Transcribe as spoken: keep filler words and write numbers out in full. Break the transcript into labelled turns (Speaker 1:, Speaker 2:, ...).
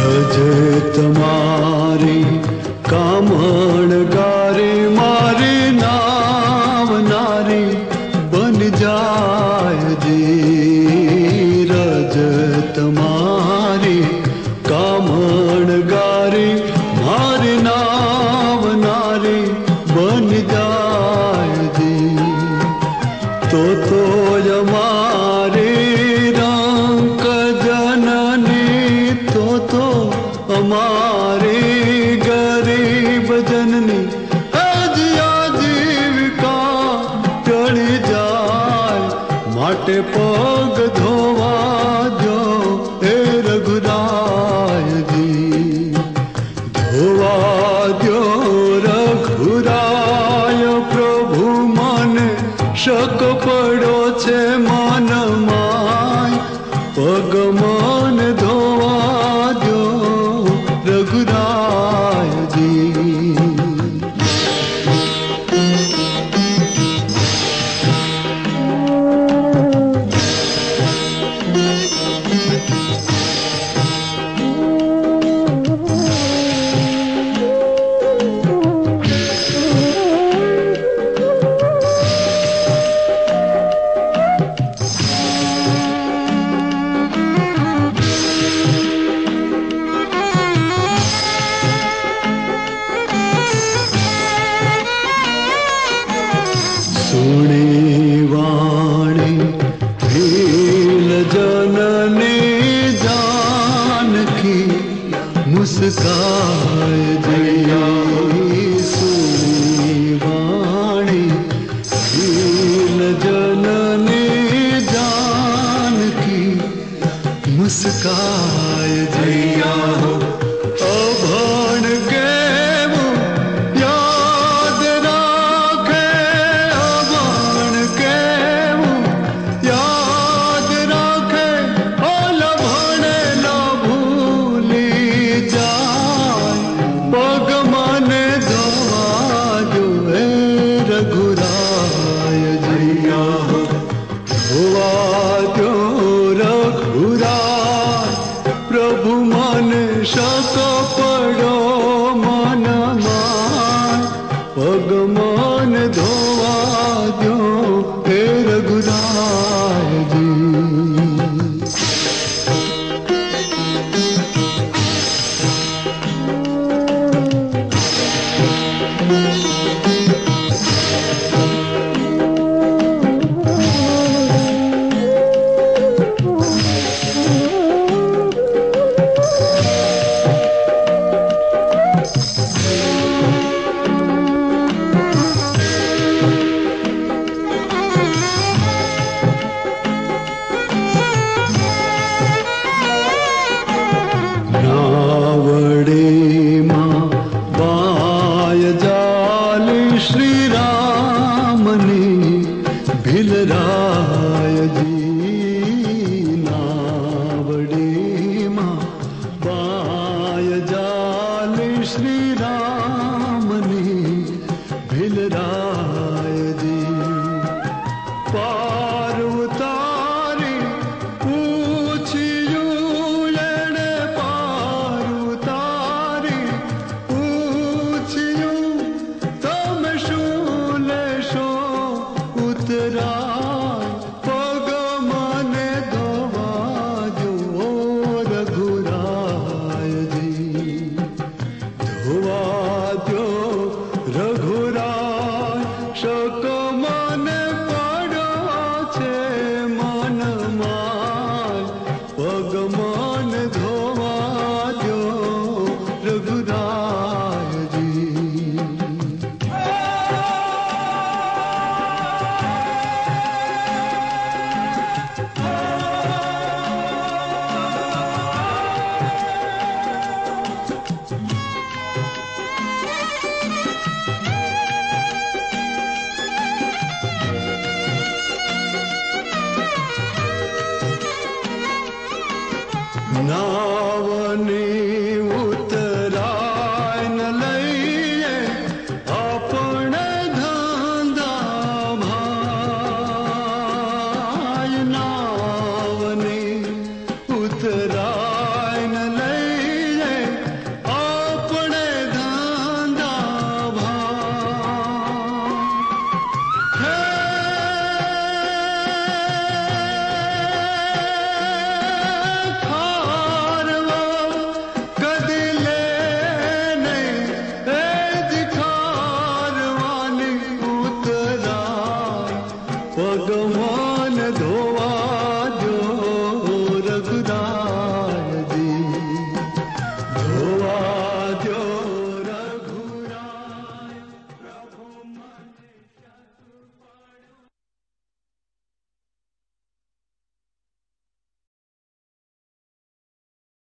Speaker 1: रज तुम्हारी कामण गारे मारे नाव नारी बन जाय जी। रज तुम्हारी कामण गारे मारे नाव नारी बन जाय जी। तो तो हमारे रंक जननी तो तो हमारे गरीब जननी अजिया जीविका टली जाय। माटे पग धोवा जो हे रघुराय जी। धोवा जो रघुराय प्रभु मन शक पड़ो छे मन माय। पग मन धोवा जो रघुराय जी। सुनी वाणी भील जननी जानकी मुस्काय जया। सुनी वाणी भील जननी जानकी मुस्काय जया। अभण के प्रभु मन शक पड़ो मन माय। पग मन धोवा जो हे रघुराय जी। श्री राम ने भिलराय जी। नावड़े माँ बाय जाल श्री